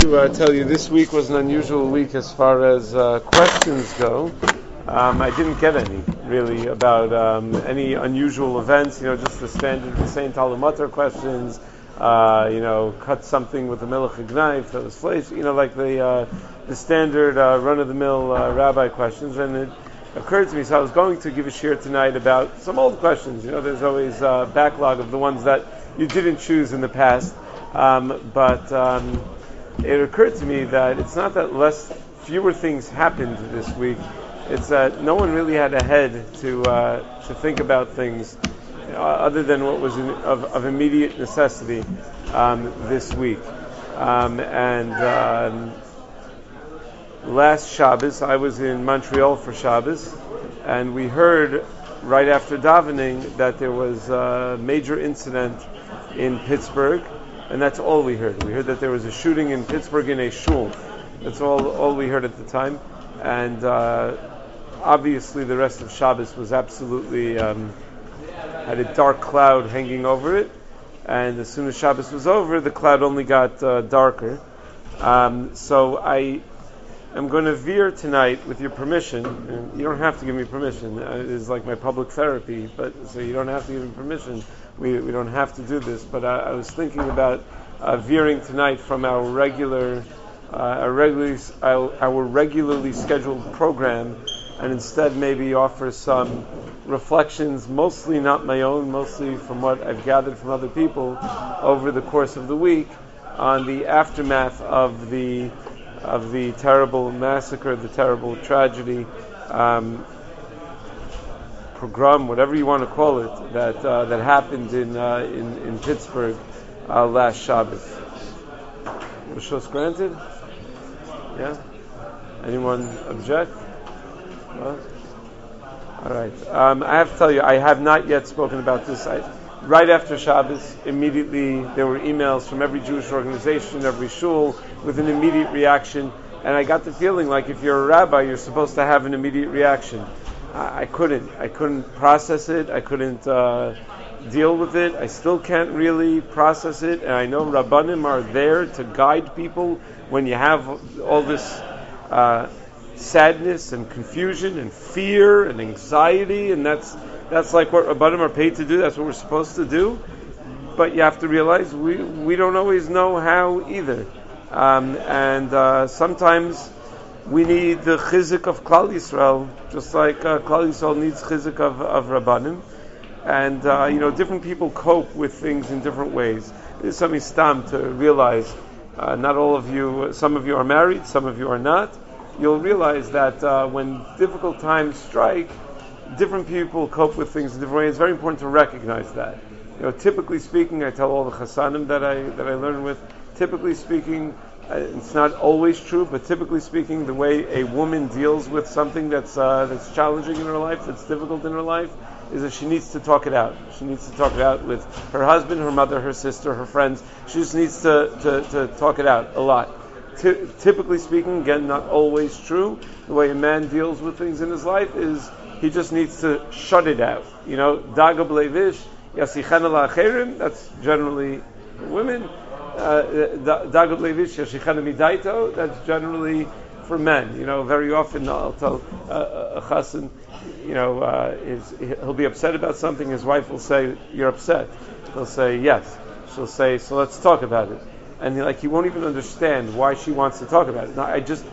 to tell you this week was an unusual week as far as questions go. I didn't get any, really, about any unusual events, just the standard Saint Talmud questions, cut something with a melech knife that was flesh, like the standard run-of-the-mill rabbi questions. And it occurred to me, so I was going to give a shir tonight about some old questions. There's always a backlog of the ones that you didn't choose in the past. But it occurred to me that it's not that fewer things happened this week. It's that no one really had a head to think about things other than what was of immediate necessity this week. Last Shabbos, I was in Montreal for Shabbos, and we heard right after davening that there was a major incident in Pittsburgh. And that's all we heard. We heard that there was a shooting in Pittsburgh in a shul. That's all we heard at the time. And obviously the rest of Shabbos was absolutely, had a dark cloud hanging over it. And as soon as Shabbos was over, the cloud only got darker. So I am going to veer tonight, with your permission. And you don't have to give me permission. It is like my public therapy, so you don't have to give me permission. We don't have to do this, but I was thinking about veering tonight from our regularly scheduled program, and instead maybe offer some reflections, mostly not my own, mostly from what I've gathered from other people over the course of the week, on the aftermath of the terrible massacre, the terrible tragedy. Pogrom, whatever you want to call it, that happened in Pittsburgh last Shabbos. Rishos granted? Yeah? Anyone object? No? All right. I have to tell you, I have not yet spoken about this. Right after Shabbos, immediately there were emails from every Jewish organization, every shul, with an immediate reaction. And I got the feeling like if you're a rabbi, you're supposed to have an immediate reaction. I couldn't process it. I couldn't deal with it. I still can't really process it. And I know Rabbanim are there to guide people when you have all this sadness and confusion and fear and anxiety. And that's like what Rabbanim are paid to do. That's what we're supposed to do. But you have to realize we don't always know how either. Sometimes we need the chizik of Klal Yisrael, just like Klal Yisrael needs chizik of Rabbanim. And, different people cope with things in different ways. There's something stam to realize. Not all of you, some of you are married, some of you are not. You'll realize that when difficult times strike, different people cope with things in different ways. It's very important to recognize that. Typically speaking, I tell all the chasanim that I learn with, typically speaking, it's not always true, but typically speaking, the way a woman deals with something that's challenging in her life, that's difficult in her life, is that she needs to talk it out. She needs to talk it out with her husband, her mother, her sister, her friends. She just needs to talk it out a lot. Typically speaking, again, not always true, the way a man deals with things in his life is he just needs to shut it out. Daga bleivish, yasichana la'acherim, that's generally women. Dagot Levish, Yashichana Midaito, that's generally for men. Very often I'll tell a chassan, he'll be upset about something, his wife will say, "You're upset." He'll say, "Yes." She'll say, "So let's talk about it." And he won't even understand why she wants to talk about it. No,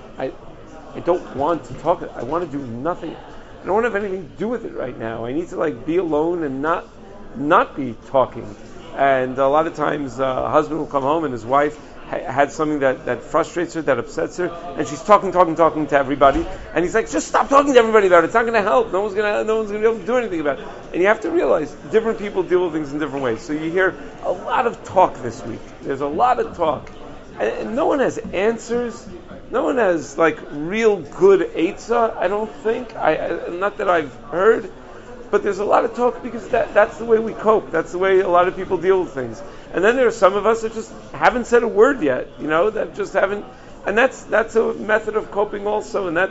I don't want to talk. I want to do nothing. I don't want to have anything to do with it right now. I need to be alone and not be talking. And a lot of times a husband will come home and his wife had something that frustrates her, that upsets her, and she's talking to everybody. And he's like, just stop talking to everybody about it. It's not going to help. No one's going to be able to do anything about it. And you have to realize different people deal with things in different ways. So you hear a lot of talk this week. There's a lot of talk. And no one has answers. No one has real good eitzah, I don't think. Not that I've heard. But there's a lot of talk because that's the way we cope. That's the way a lot of people deal with things. And then there are some of us that just haven't said a word yet, that just haven't. And that's a method of coping also. And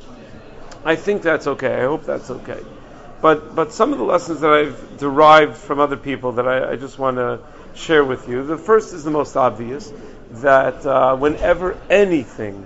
I think that's okay. I hope that's okay. But some of the lessons that I've derived from other people that I just want to share with you. The first is the most obvious. that whenever anything,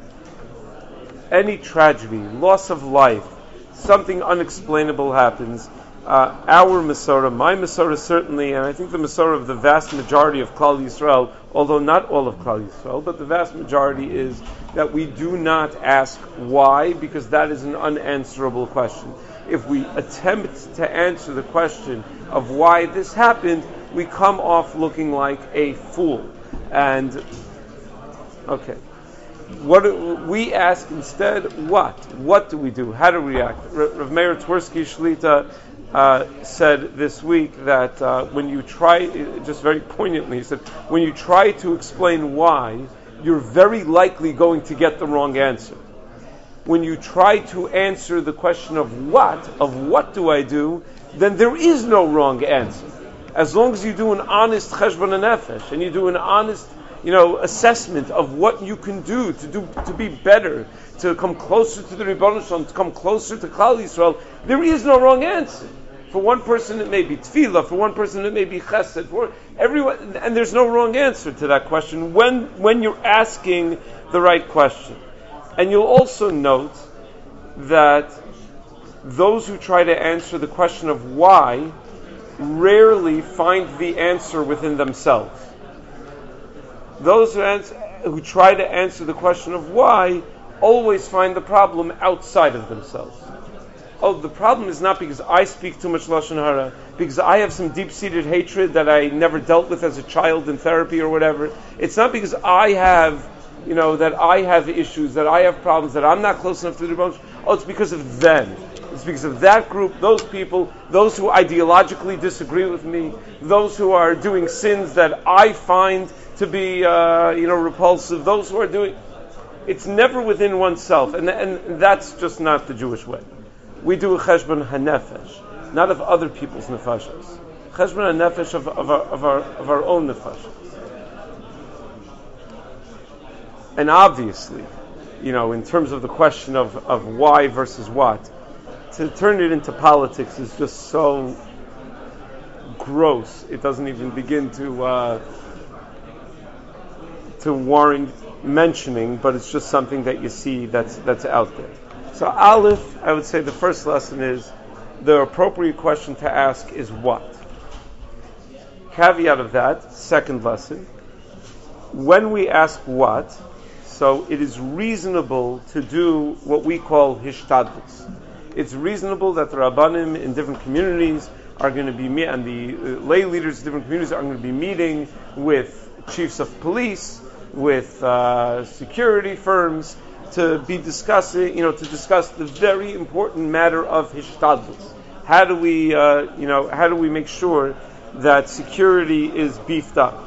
any tragedy, loss of life, something unexplainable happens, our Masorah, my Masorah certainly, and I think the Masorah of the vast majority of Klal Yisrael, although not all of Klal Yisrael, but the vast majority is that we do not ask why, because that is an unanswerable question. If we attempt to answer the question of why this happened, we come off looking like a fool. And, okay. What we ask instead, what? What do we do? How do we react? Rav Meir Twersky Shlita said this week that when you try, just very poignantly, he said, when you try to explain why, you're very likely going to get the wrong answer. When you try to answer the question of what do I do, then there is no wrong answer. As long as you do an honest cheshbon nefesh, and you do an honest assessment of what you can do to be better, to come closer to the Rebbeinu Shalom, to come closer to Klal Yisrael, there is no wrong answer. For one person it may be tefillah, for one person it may be chesed, for everyone, and there's no wrong answer to that question when you're asking the right question. And you'll also note that those who try to answer the question of why rarely find the answer within themselves. Those who try to answer the question of why always find the problem outside of themselves. Oh, the problem is not because I speak too much Lashon Hara, because I have some deep-seated hatred that I never dealt with as a child in therapy or whatever. It's not because I have, that I have issues, that I have problems, that I'm not close enough to the Rebbeinu. Oh, it's because of them. It's because of that group, those people, those who ideologically disagree with me, those who are doing sins that I find to be, repulsive, those who are doing... It's never within oneself, and that's just not the Jewish way. We do a cheshbon hanefesh, not of other people's nefashos. Cheshbon hanefesh of our own nefashos. And obviously, in terms of the question of why versus what, to turn it into politics is just so gross. It doesn't even begin to warrant mentioning, but it's just something that you see that's out there. So Aleph, I would say the first lesson is the appropriate question to ask is what? Caveat of that, second lesson, when we ask what, so it is reasonable to do what we call hishtadlus. It's reasonable that the Rabbanim in different communities are going to be, and the lay leaders in different communities are going to be meeting with chiefs of police, with security firms, to be discussing, to discuss the very important matter of hishtadlus. How do we make sure that security is beefed up?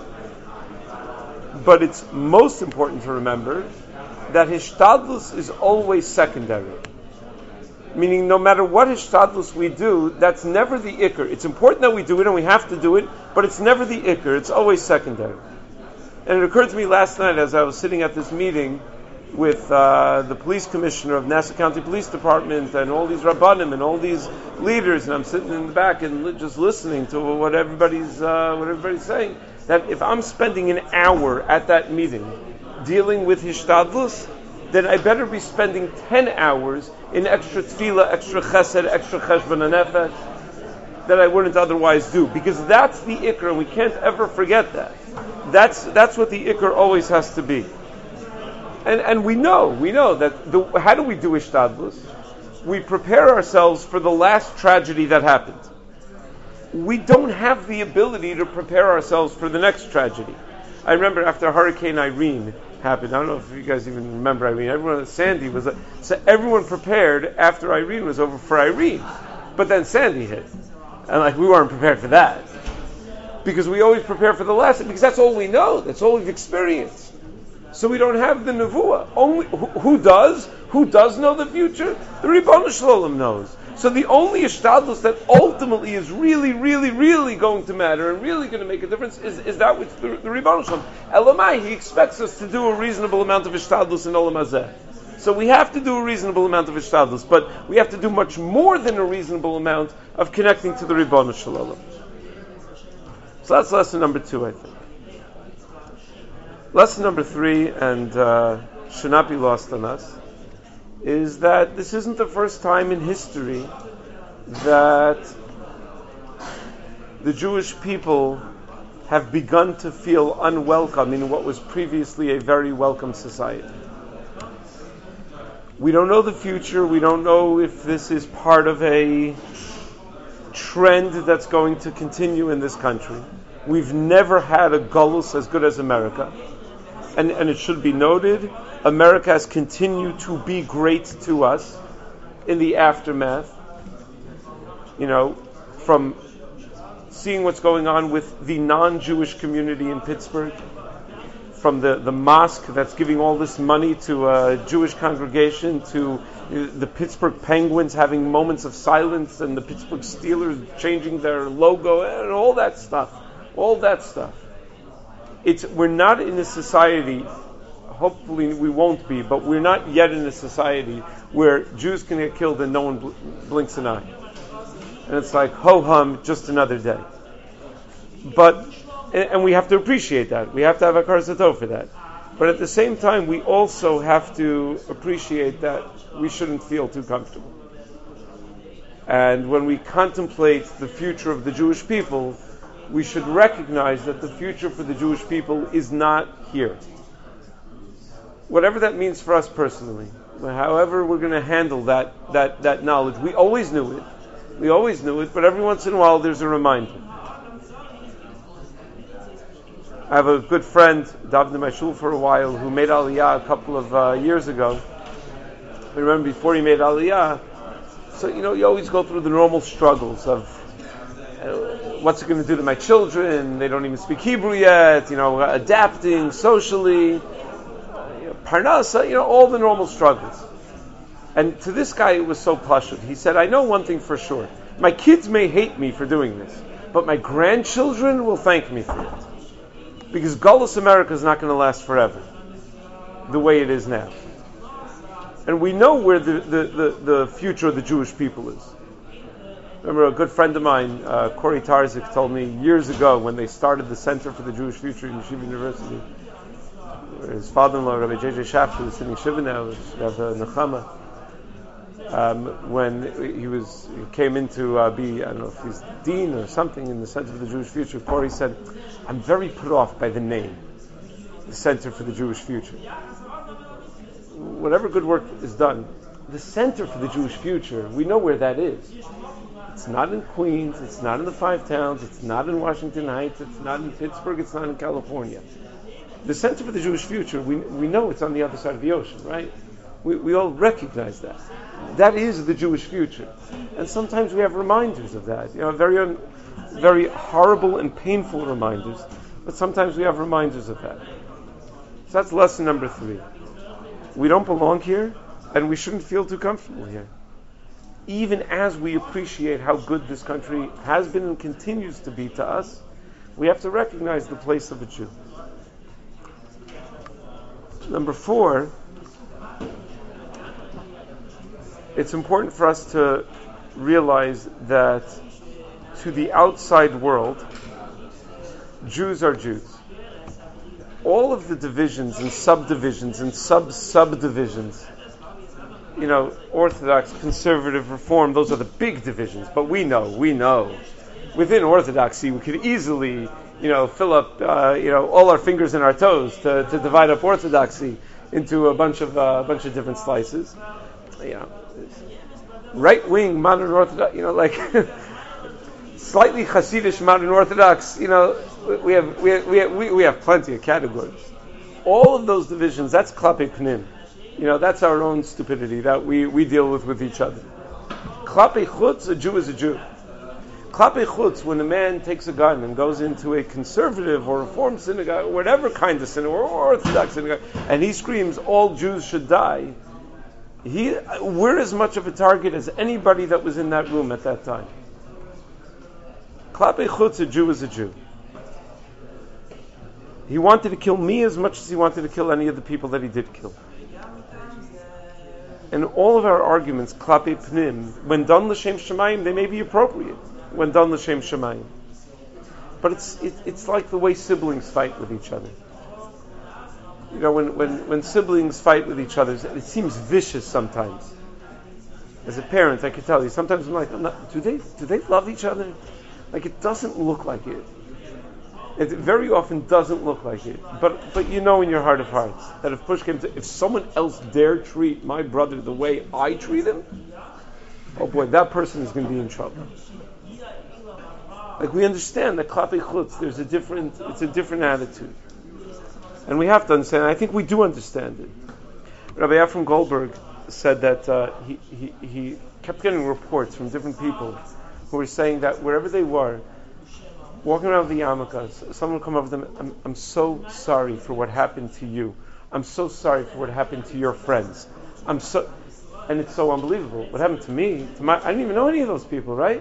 But it's most important to remember that hishtadlus is always secondary. Meaning, no matter what hishtadlus we do, that's never the ikr. It's important that we do it and we have to do it, but it's never the ikr. It's always secondary. And it occurred to me last night as I was sitting at this meeting with the police commissioner of Nassau County Police Department and all these rabbanim and all these leaders, and I'm sitting in the back and just listening to what everybody's saying, that if I'm spending an hour at that meeting dealing with hishtadlus, then I better be spending 10 hours in extra tefillah, extra chesed, extra cheshbon nefesh that I wouldn't otherwise do, because that's the ikr, and we can't ever forget that. That's what the ikr always has to be. And we know that how do we do hishtadlus? We prepare ourselves for the last tragedy that happened. We don't have the ability to prepare ourselves for the next tragedy. I remember after Hurricane Irene happened, I don't know if you guys even remember Irene, Sandy was, so everyone prepared after Irene was over for Irene. But then Sandy hit. And we weren't prepared for that. Because we always prepare for the last, because that's all we know, that's all we've experienced. So we don't have the nevuah. Only who does? Who does know the future? The Rebbeinu Shalom knows. So the only hishtadlus that ultimately is really, really, really going to matter and really going to make a difference is that which the Rebbeinu Shalom. Elamai, he expects us to do a reasonable amount of hishtadlus in Olam Hazeh. So we have to do a reasonable amount of hishtadlus, but we have to do much more than a reasonable amount of connecting to the Rebbeinu Shalom. So that's lesson number 2, I think. Lesson number 3, and should not be lost on us, is that this isn't the first time in history that the Jewish people have begun to feel unwelcome in what was previously a very welcome society. We don't know the future. We don't know if this is part of a trend that's going to continue in this country. We've never had a Golus as good as America. And it should be noted, America has continued to be great to us in the aftermath. From seeing what's going on with the non-Jewish community in Pittsburgh, from the mosque that's giving all this money to a Jewish congregation, to the Pittsburgh Penguins having moments of silence, and the Pittsburgh Steelers changing their logo, and all that stuff. We're not in a society, hopefully we won't be, but we're not yet in a society where Jews can get killed and no one blinks an eye. And it's like, ho-hum, just another day. And we have to appreciate that. We have to have a Hakaras Hatov for that. But at the same time, we also have to appreciate that we shouldn't feel too comfortable. And when we contemplate the future of the Jewish people, we should recognize that the future for the Jewish people is not here. Whatever that means for us personally, however we're going to handle that knowledge, we always knew it, but every once in a while there's a reminder. I have a good friend, davened in my shul for a while, who made Aliyah a couple of years ago. I remember before he made Aliyah, so you always go through the normal struggles of what's it going to do to my children? They don't even speak Hebrew yet. Adapting socially, parnasa, all the normal struggles. And to this guy, it was so pashut. He said, I know one thing for sure. My kids may hate me for doing this, but my grandchildren will thank me for it. Because Golus America is not going to last forever, the way it is now. And we know where the future of the Jewish people is. Remember, a good friend of mine, Corey Tarzik, told me years ago when they started the Center for the Jewish Future in Yeshiva University, where his father-in-law, Rabbi J.J. Shafter, was sitting in Shiva now, Rabbi Nechama, when he came in to be, I don't know if he's dean or something in the Center for the Jewish Future, Corey said, I'm very put off by the name, the Center for the Jewish Future. Whatever good work is done, the Center for the Jewish Future, we know where that is. It's not in Queens, it's not in the Five Towns, it's not in Washington Heights, it's not in Pittsburgh, it's not in California. The Center for the Jewish Future, we know it's on the other side of the ocean, right? We all recognize that. That is the Jewish future. And sometimes we have reminders of that. Very horrible and painful reminders, but sometimes we have reminders of that. So that's lesson number 3. We don't belong here, and we shouldn't feel too comfortable here. Even as we appreciate how good this country has been and continues to be to us, we have to recognize the place of a Jew. Number 4, it's important for us to realize that to the outside world, Jews are Jews. All of the divisions and subdivisions and subdivisions, Orthodox, Conservative, Reform, those are the big divisions. But we know, within Orthodoxy, we could easily, fill up, all our fingers and our toes to divide up Orthodoxy into a bunch of different slices. Right wing modern Orthodox, slightly Hasidish modern Orthodox. We have plenty of categories. All of those divisions, that's Klape Pnim. That's our own stupidity that we deal with each other. Klape Chutz, a Jew is a Jew. Klape Chutz, when a man takes a gun and goes into a conservative or reform synagogue, or whatever kind of synagogue, or Orthodox synagogue, and he screams, all Jews should die, we're as much of a target as anybody that was in that room at that time. Klape Chutz, a Jew is a Jew. He wanted to kill me as much as he wanted to kill any of the people that he did kill. And all of our arguments, Klape Pnim, when done l'shem Shemayim, they may be appropriate. When done l'shem Shemayim. But it's like the way siblings fight with each other. when siblings fight with each other, it seems vicious sometimes. As a parent, I could tell you, sometimes I'm like, do they love each other? Like, it doesn't look like it. It very often doesn't look like it. But you know in your heart of hearts that if push came to, if someone else dare treat my brother the way I treat him, oh boy, that person is going to be in trouble. Like, we understand that Klapi Chutz, it's a different attitude. And we have to understand, I think we do understand it. Rabbi Ephraim Goldberg said that he kept getting reports from different people who were saying that wherever they were, walking around the yarmulke, someone would come up to them, I'm so sorry for what happened to you. I'm so sorry for what happened to your friends. And it's so unbelievable. What happened to me, I didn't even know any of those people, right?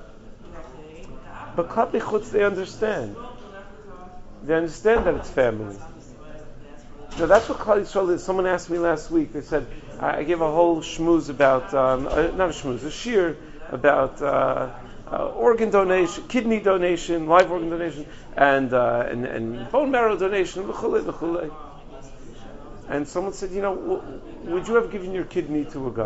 But Klapi Chutz, they understand. They understand that it's family. So that's what Klal Yisrael is. Someone asked me last week, they said, I gave a whole shmooze about, not a shmooze, a shir about organ donation, kidney donation, live organ donation, and bone marrow donation, v'chulei. And someone said, would you have given your kidney to a guy?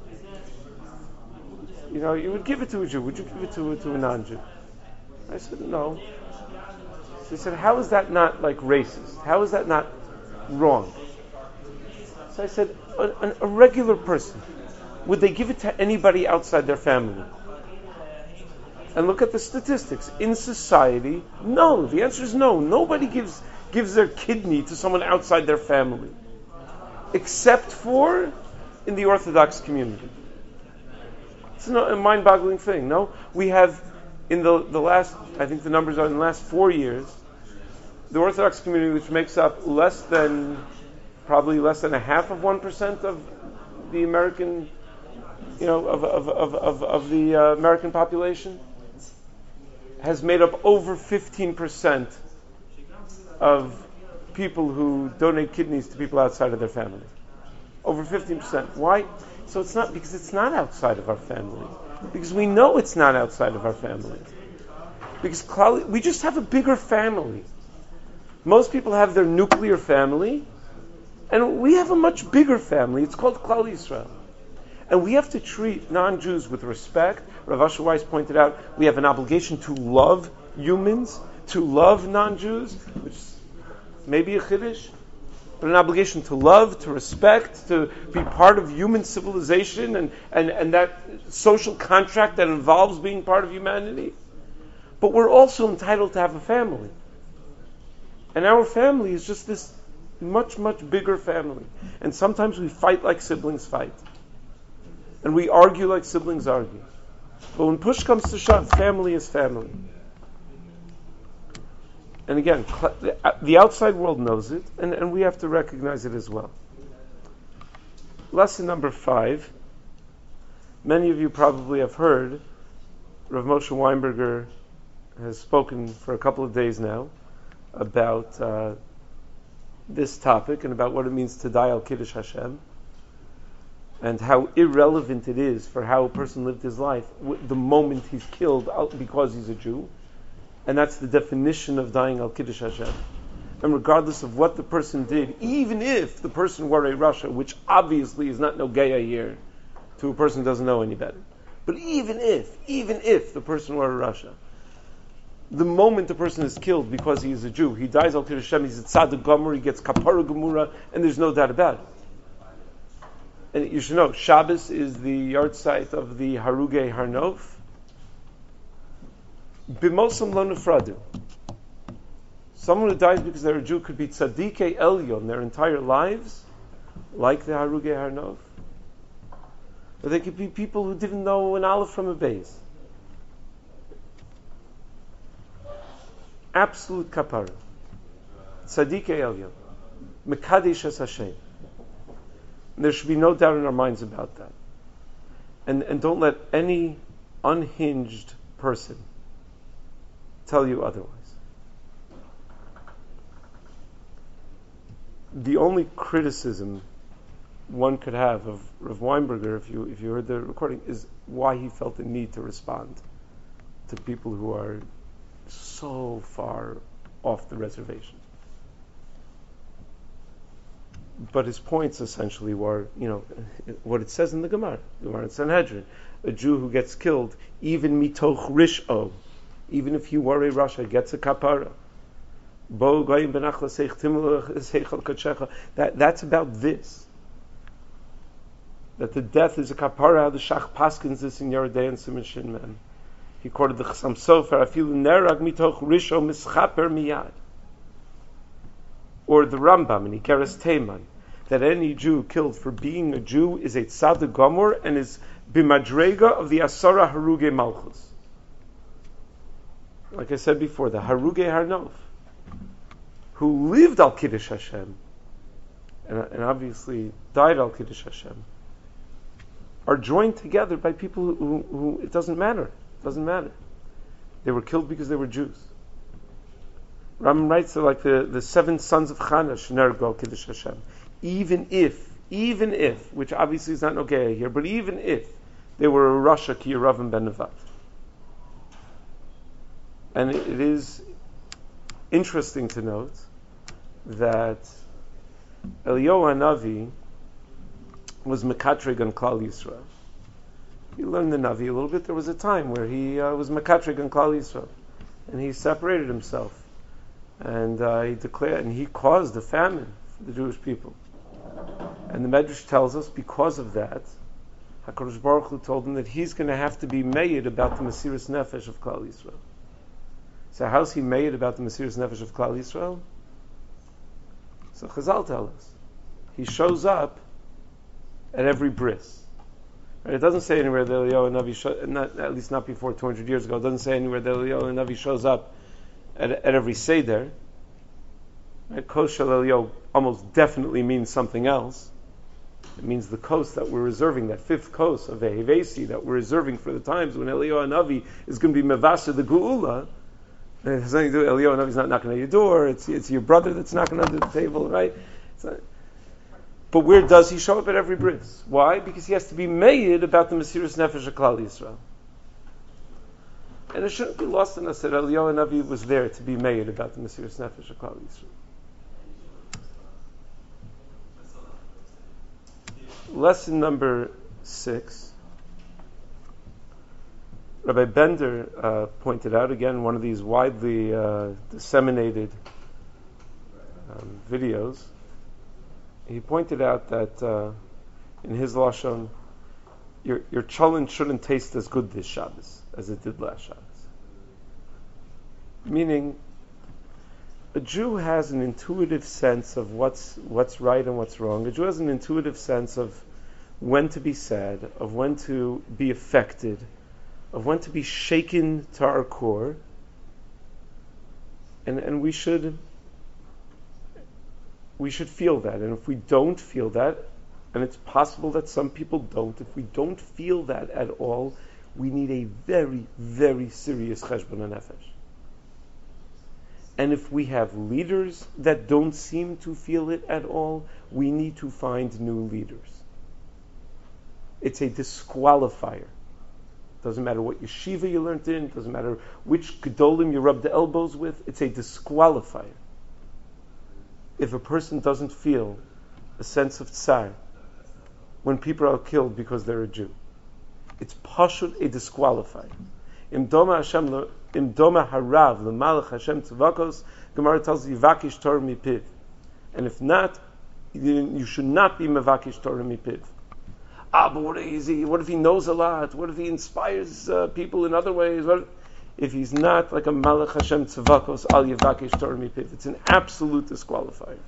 You would give it to a Jew. Would you give it to a non-Jew? I said, no. So he said, how is that not like racist? How is that not wrong? So I said, a regular person, would they give it to anybody outside their family? And look at the statistics. In society, no. The answer is no. Nobody gives their kidney to someone outside their family. Except for in the Orthodox community. It's not a mind-boggling thing, no? We have, in the last, I think the numbers are in the last 4 years, the Orthodox community, which makes up probably less than 0.5% of the American, of the American population, has made up over 15% of people who donate kidneys to people outside of their family. Over 15%. Why? So it's not because it's not outside of our family. Because we know it's not outside of our family. Because we just have a bigger family. Most people have their nuclear family, and we have a much bigger family. It's called Klal Yisrael. And we have to treat non-Jews with respect. Rav Asher Weiss pointed out we have an obligation to love humans, to love non-Jews, which is maybe a chiddush, but an obligation to love, to respect, to be part of human civilization and that social contract that involves being part of humanity. But we're also entitled to have a family. And our family is just this much, much bigger family. And sometimes we fight like siblings fight. And we argue like siblings argue. But when push comes to shove, family is family. And again, the outside world knows it, and we have to recognize it as well. Lesson number 5. Many of you probably have heard Rav Moshe Weinberger has spoken for a couple of days now about this topic and about what it means to die al Kiddush Hashem and how irrelevant it is for how a person lived his life the moment he's killed because he's a Jew. And that's the definition of dying al Kiddush Hashem. And regardless of what the person did, even if the person were a Rasha, which obviously is not no Geya here to a person who doesn't know any better, but even if the person were a Rasha, the moment a person is killed because he is a Jew, he dies al Kiddush Hashem, he's a Tzaddik Gomer, he gets Kapara Gemura, and there's no doubt about it. And you should know, Shabbos is the yard site of the Harugei Harnof. B'mosam lo nefradu. Someone who dies because they're a Jew could be Tzaddikei Elyon their entire lives, like the Harugei Harnof. Or they could be people who didn't know an aleph from a beis. Absolute kapara. Tzaddikei Elyon. Mekadesh es Hashem. And there should be no doubt in our minds about that. And don't let any unhinged person tell you otherwise. The only criticism one could have of Rav Weinberger, if you heard the recording, is why he felt the need to respond to people who are so far off the reservation. But his points essentially were, what it says in the Gemara in Sanhedrin, a Jew who gets killed, even mitoch risho, even if you were a Rasha, gets a kapara. That's about this. That the death is a kapara. The Shach Paskins this in Yeridei and Siman Shin Man. He quoted the Chassam Sofer, afilu nerag mitoch risho mischaper miyad. Or the Rambam in Ikeres Teiman, that any Jew killed for being a Jew is a tzaddik gomor and is bimadrega of the Asara Haruge Malchus. Like I said before, the Haruge Harnof, who lived al Kiddush Hashem, and obviously died al Kiddush Hashem, are joined together by people who it doesn't matter. It doesn't matter. They were killed because they were Jews. Rambam writes that like the 7 sons of Chana, Shnergo al Kiddush Hashem, even if, which obviously is not okay here, but even if they were a Rasha ki Yeravim ben Nevat. And it is interesting to note that Eliyahu Hanavi was Mekatreg on Klal Yisrael. He learned the Navi a little bit. There was a time where he was Mekatreg on Klal Yisrael, and he separated himself, and he declared, and he caused a famine for the Jewish people. And the Medrash tells us, because of that, HaKadosh Baruch Hu told him that he's going to have to be made about the Mesiras Nefesh of Klal Yisrael. So how's he made about the Mesiras Nefesh of Klal Yisrael? So Chazal tell us, he shows up at every bris. Right? It doesn't say anywhere that Eliyahu Navi, at least not before 200 years ago, it doesn't say anywhere that Eliyahu Navi shows up at every Seder. Right? Kos Shel Eliyahu almost definitely means something else. It means the kos that we're reserving, that 5th kos of Ehevesi that we're reserving for the times when Eliyahu Navi is going to be Mevasher the Geula. And it has nothing to do with Eliyahu Navi's not knocking at your door, it's your brother that's knocking under the table, right? But where does he show up at every bris? Why? Because he has to be made about the Mesiras Nefesh of Klal Yisrael. And it shouldn't be lost on us that Eliyahu Navi was there to be made about the Mesiras Nefesh of Klal Yisrael. Lesson number 6. Rabbi Bender pointed out, again, one of these widely disseminated videos. He pointed out that in his Lashon, your cholent shouldn't taste as good this Shabbos as it did last Shabbos. Meaning, a Jew has an intuitive sense of what's right and what's wrong. A Jew has an intuitive sense of when to be sad, of when to be affected, of when to be shaken to our core. And we should feel that. And if we don't feel that, and it's possible that some people don't, if we don't feel that at all, we need a very, very serious cheshbon nefesh. And if we have leaders that don't seem to feel it at all, we need to find new leaders. It's a disqualifier. Doesn't matter what yeshiva you learned in, doesn't matter which gedolim you rub the elbows with, it's a disqualifier. If a person doesn't feel a sense of tsar when people are killed because they're a Jew, it's pashut a disqualifier. Im doma harav l'malach Hashem tzavakos, Gemara tells you vakish Torah mipiv, and if not, you should not be mevakish Torah mipiv. But what is he? What if he knows a lot? What if he inspires people in other ways? If he's not like a malach Hashem tzavakos al yevakish Torah mipiv? It's an absolute disqualifier.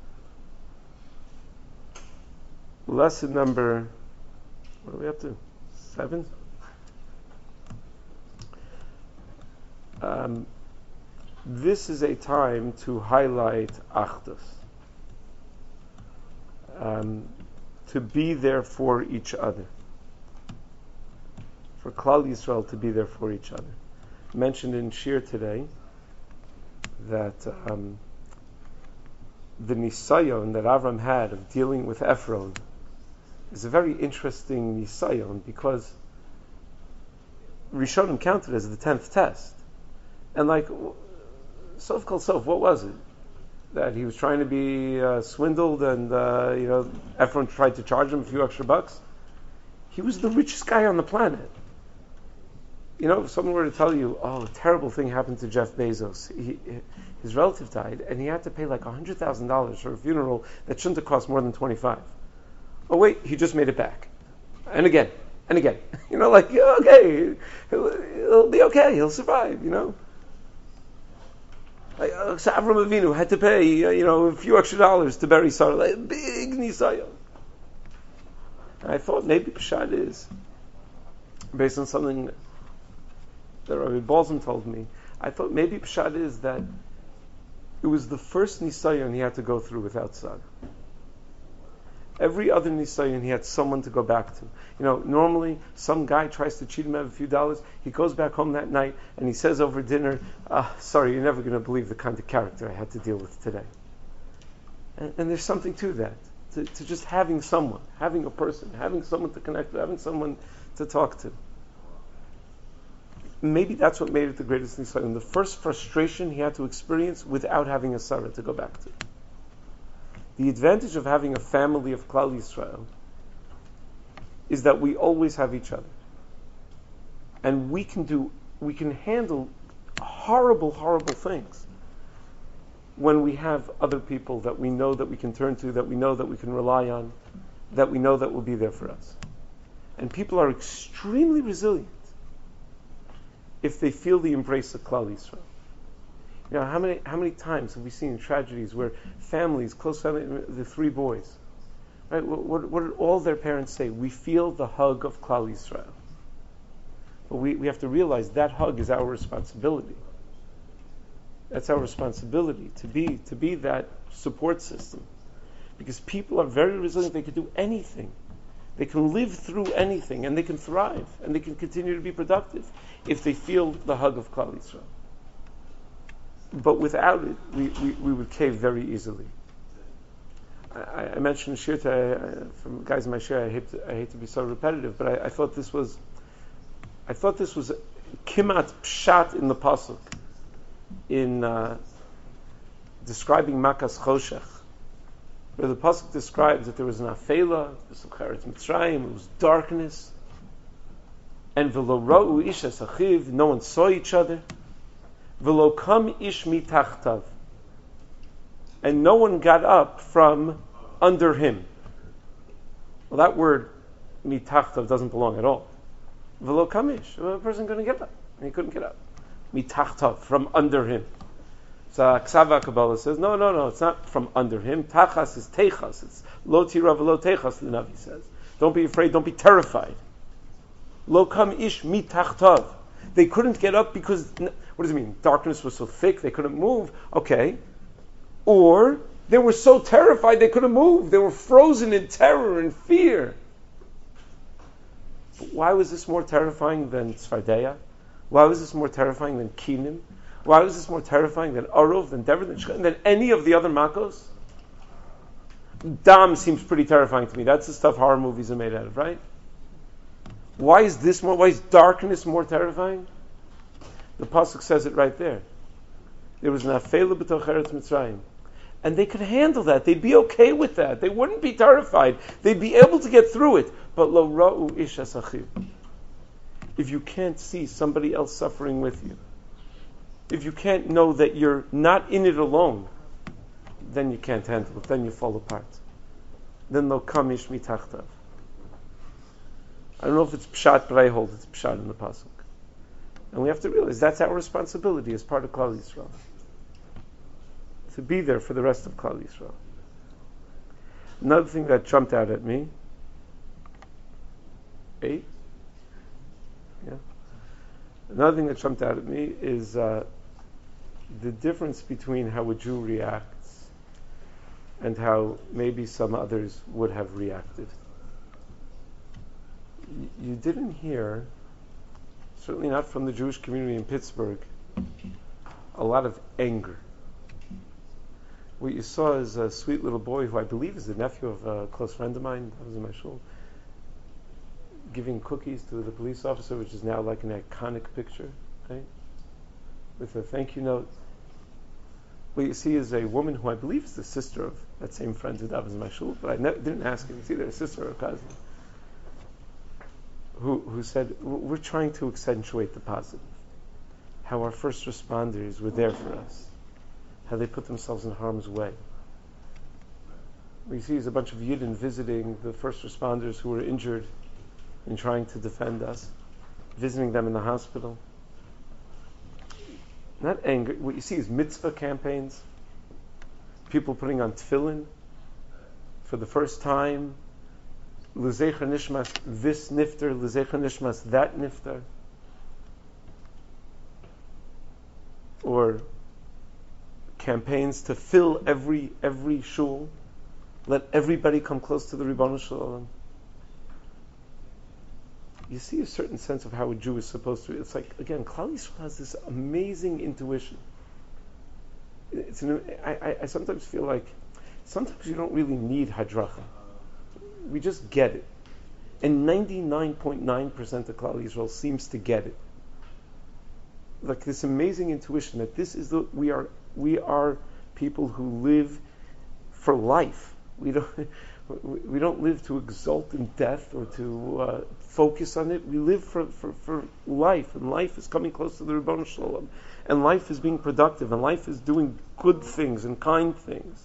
Lesson number, what are we up to? 7? This is a time to highlight achdus, to be there for each other, for Klal Yisrael to be there for each other. Mentioned in Shir today that the nisayon that Avram had of dealing with Ephron is a very interesting nisayon, because Rishonim counted as the 10th test. And like, Sof Kol Sof, what was it? that he was trying to be swindled, and everyone tried to charge him a few extra bucks. He was the richest guy on the planet. If someone were to tell you, a terrible thing happened to Jeff Bezos, his relative died, and he had to pay like $100,000 for a funeral that shouldn't have cost more than 25. Oh wait, he just made it back, and again, and again. Okay, he'll be okay, he'll survive. So Avram Avinu had to pay, a few extra dollars to bury Sarah, like big nisayon. I thought maybe Pshat is based on something that Rabbi Balzan told me. I thought maybe Pshat is that it was the first nisayon he had to go through without Sarah. Every other nisayon he had someone to go back to. Normally some guy tries to cheat him out of a few dollars. He goes back home that night and he says over dinner, "Sorry, you're never going to believe the kind of character I had to deal with today." And there's something to that, to just having someone, having a person, having someone to connect with, having someone to talk to. Maybe that's what made it the greatest nisayon. The first frustration he had to experience without having a Sarah to go back to. The advantage of having a family of Klal Yisrael is that we always have each other. And we can handle horrible, horrible things when we have other people that we know that we can turn to, that we know that we can rely on, that we know that will be there for us. And people are extremely resilient if they feel the embrace of Klal Yisrael. How many times have we seen tragedies where families, close family, the three boys, right? What did all their parents say? We feel the hug of Klal Yisrael. But we have to realize that hug is our responsibility. That's our responsibility to be that support system, because people are very resilient. They can do anything. They can live through anything, and they can thrive, and they can continue to be productive if they feel the hug of Klal Yisrael. But without it, we would cave very easily. I mentioned Shirta from guys in my share. I hate to be so repetitive, but I thought this was kimat pshat in the pasuk in describing Makas Choshech, where the pasuk describes that there was an afela, it was Mitzrayim, it was darkness, and v'lo ra'u ish es achiv, no one saw each other. V'lo kam ish mitachtav, and no one got up from under him. Well, that word mitachtav doesn't belong at all. V'lo kam ish, a person couldn't get up, and he couldn't get up. Mitachtav, from under him. So Ksava Kabbalah says, no, it's not from under him. Tachas is techas. It's lo tira v'lo techas, the Navi says. Don't be afraid, don't be terrified. Lo kam ish mitachtav. They couldn't get up because, what does it mean? Darkness was so thick they couldn't move. Okay. Or they were so terrified they couldn't move. They were frozen in terror and fear. But why was this more terrifying than Tzfardeya? Why was this more terrifying than Kinim? Why was this more terrifying than Arov, than Dever, than any of the other Makos? Dam seems pretty terrifying to me. That's the stuff horror movies are made out of, right? Why is darkness more terrifying? The pasuk says it right there. There was an afela b'toch eretz Mitzrayim. And they could handle that. They'd be okay with that. They wouldn't be terrified. They'd be able to get through it. But lo ra'u ish es achiv. If you can't see somebody else suffering with you, if you can't know that you're not in it alone, then you can't handle it. Then you fall apart. Then lo kam ish mitachtav. I don't know if it's pshat, but I hold it's pshat in the pasuk. And we have to realize that's our responsibility as part of Klal Yisrael, to be there for the rest of Klal Yisrael. Another thing that jumped out at me, 8? Yeah. Another thing that jumped out at me is the difference between how a Jew reacts and how maybe some others would have reacted. You didn't hear, certainly not from the Jewish community in Pittsburgh, a lot of anger. What you saw is a sweet little boy who I believe is the nephew of a close friend of mine that was in my shul, giving cookies to the police officer, which is now like an iconic picture, right? With a thank you note. what you see is a woman who I believe is the sister of that same friend who davens in my shul, but I didn't ask him. It's either a sister or a cousin. Who said, we're trying to accentuate the positive. How our first responders were there for us. How they put themselves in harm's way. What you see is a bunch of Yidden visiting the first responders who were injured in trying to defend us, visiting them in the hospital. Not anger. What you see is mitzvah campaigns. People putting on tefillin for the first time. L'zecha nishmas this nifter, l'zecha nishmas that nifter. Or campaigns to fill every shul. Let everybody come close to the Ribbon Shalom. You see a certain sense of how a Jew is supposed to be. It's like, again, Klal Yisrael has this amazing intuition. I sometimes feel like sometimes you don't really need hadracha. We just get it. And 99.9% of Klal Yisrael seems to get it. Like this amazing intuition that this is we are people who live for life. We don't live to exult in death or to focus on it. We live for life, and life is coming close to the Ribbon Shalom, and life is being productive, and life is doing good things and kind things.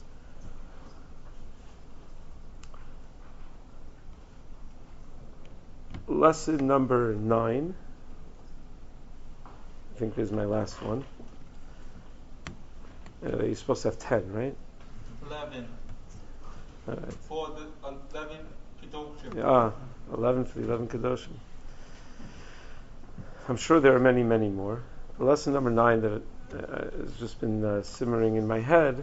Lesson number 9. I think this is my last one. You're supposed to have 10, right? 11. All right. For the 11 Kedoshim. 11 for the 11 Kedoshim. I'm sure there are many, many more. Lesson number 9 that has just been simmering in my head.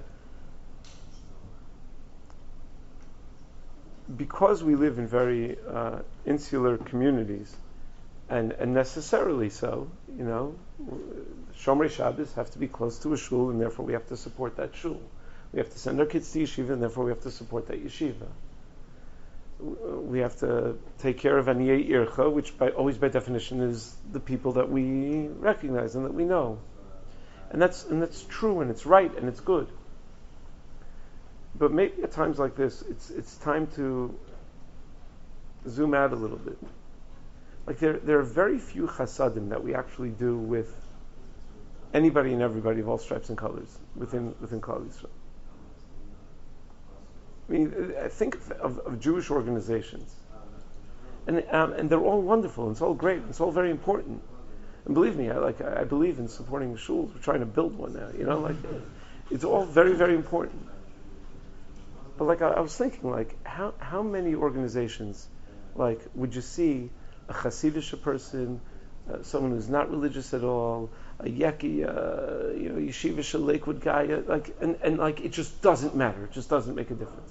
Because we live in very insular communities, and necessarily so, Shomrei Shabbos have to be close to a shul, and therefore we have to support that shul. We have to send our kids to yeshiva, and therefore we have to support that yeshiva. We have to take care of Aniyei Ircha, which always by definition is the people that we recognize and that we know. And that's true, and it's right, and it's good. But maybe at times like this, it's time to zoom out a little bit. Like there are very few chasadim that we actually do with anybody and everybody of all stripes and colors within Klal Yisrael. I mean, I think of Jewish organizations, and they're all wonderful, and it's all great, and it's all very important. And believe me, I believe in supporting the shuls. We're trying to build one now. It's all very, very important. But I was thinking, how many organizations, would you see a Hasidic person, someone who's not religious at all, a Yeki, Yeshiva Shel Lakewood guy, and it just doesn't matter. It just doesn't make a difference.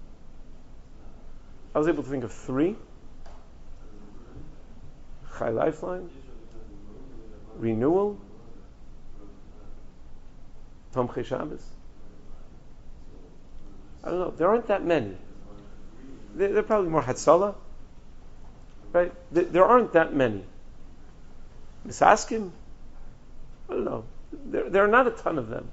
I was able to think of 3. Chai Lifeline, Renewal, Tomchei Shabbos. I don't know. There aren't that many. There are probably more Hatzalah, right? There aren't that many. Misaskim? I don't know. There are not a ton of them.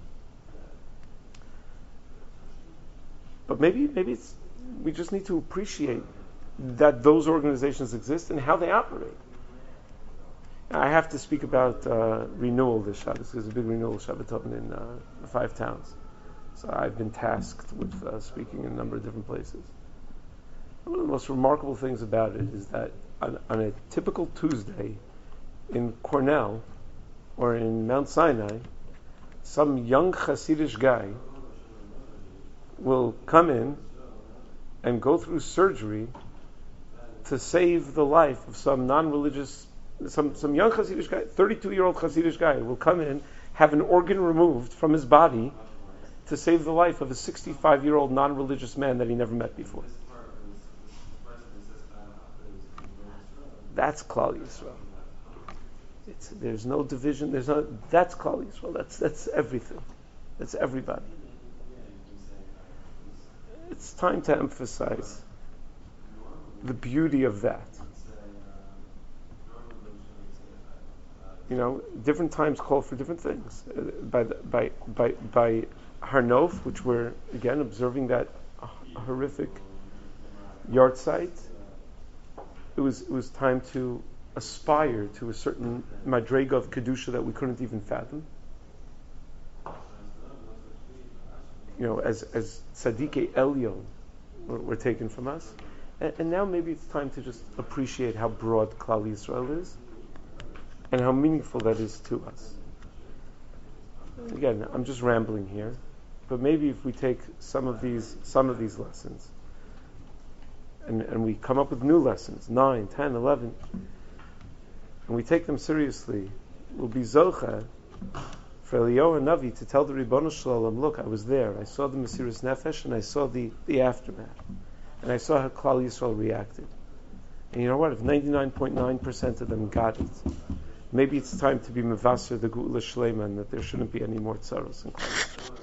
But maybe we just need to appreciate that those organizations exist and how they operate. I have to speak about renewal this Shabbos. There's a big renewal Shabbaton in the 5 towns. So I've been tasked with speaking in a number of different places. One of the most remarkable things about it is that on a typical Tuesday in Cornell or in Mount Sinai, some young Hasidic guy will come in and go through surgery to save the life of some non-religious, some young Hasidic guy, 32-year-old Hasidic guy will come in, have an organ removed from his body to save the life of a 65-year-old non-religious man that he never met before. That's Klal Yisrael. There's no division. That's Klal Yisrael. That's everything. That's everybody. It's time to emphasize the beauty of that. Different times call for different things. By Har Nof, which we're again observing that horrific yard site, it was time to aspire to a certain madrega of kedusha that we couldn't even fathom. As tzadikei elyon were taken from us, and now maybe it's time to just appreciate how broad Klal Yisrael is, and how meaningful that is to us. Again, I'm just rambling here, but maybe if we take some of these lessons, and we come up with new lessons, 9, 10, 11, and we take them seriously, we'll be zocha for Eliyahu Navi to tell the Ribono Shel Olam, look, I was there, I saw the Mesiras Nefesh, and I saw the aftermath, and I saw how Klal Yisrael reacted. And you know what? If 99.9% of them got it, maybe it's time to be mevaser the Geula Shlema, and that there shouldn't be any more tzaros in Klal Yisrael.